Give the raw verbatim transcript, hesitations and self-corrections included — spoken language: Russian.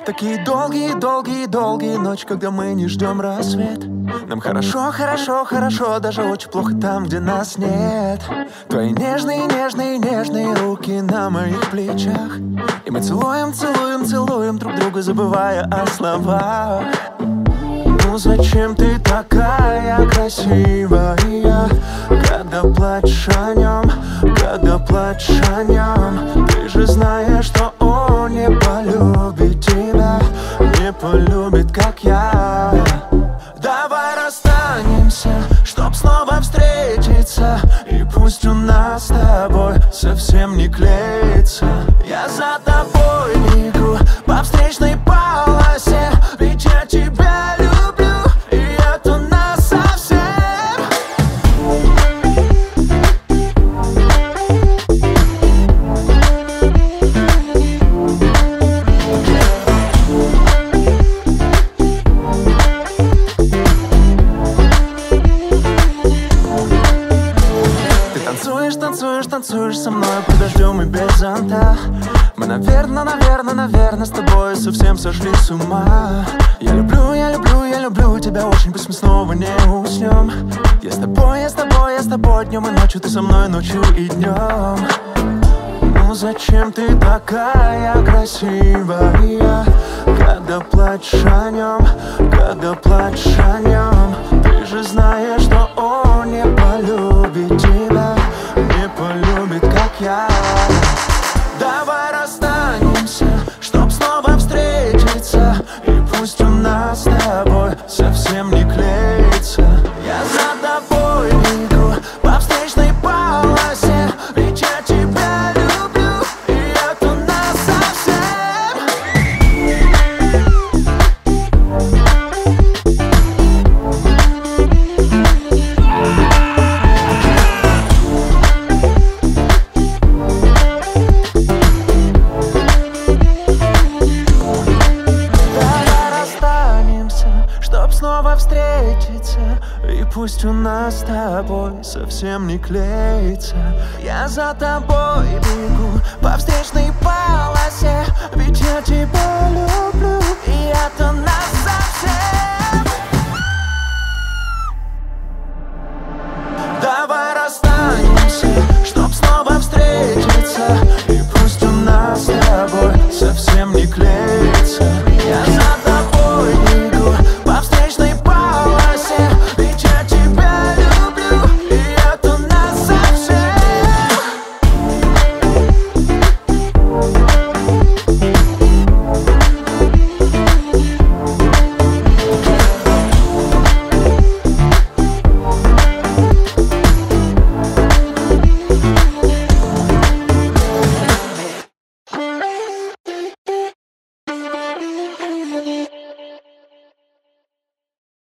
Такие долгие-долгие-долгие ночи, когда мы не ждем рассвет. Нам хорошо, хорошо, хорошо, даже очень плохо там, где нас нет. Твои нежные, нежные, нежные руки на моих плечах. И мы целуем, целуем, целуем друг друга, забывая о словах. Ну зачем ты такая красивая, когда плачешь о нем, когда плачешь о нем? Ты же знаешь, что он не полюбит тебя, не полюбит, как я. Давай расстанемся, чтоб снова встретиться, и пусть у нас с тобой совсем не клеится. Я за тобой бегу по встречной полосе, ведь я тебя люблю, и это нас совсем. Ты танцуешь, танцуешь, танцуешь со мной под дождем и без зонта. Мы, наверное, наверное, наверное, с тобой совсем сошли с ума. Я люблю, я люблю, я люблю тебя очень, пусть мы снова не уснем. Я с тобой, я с тобой, я с тобой днем и ночью, ты со мной ночью и днем. Ну зачем ты такая красивая, когда плачешь о нем, когда плачешь о нем? Ты же знаешь, что он не полюбит тебя, не полюбит, как я. Давай расстанемся, чтоб снова встретиться, и пусть у нас с тобой совсем не клеится. Я за тобой бегу по встречной полосе, ведь я тебя люблю, и это нас совсем. Чтоб снова встретиться, и пусть у нас с тобой совсем не клеится. Я за тобой бегу по встречной полосе, ведь я тебя люблю, и это нас совсем. Давай расстанемся, чтоб снова встретиться, и пусть у нас с тобой совсем не клеится.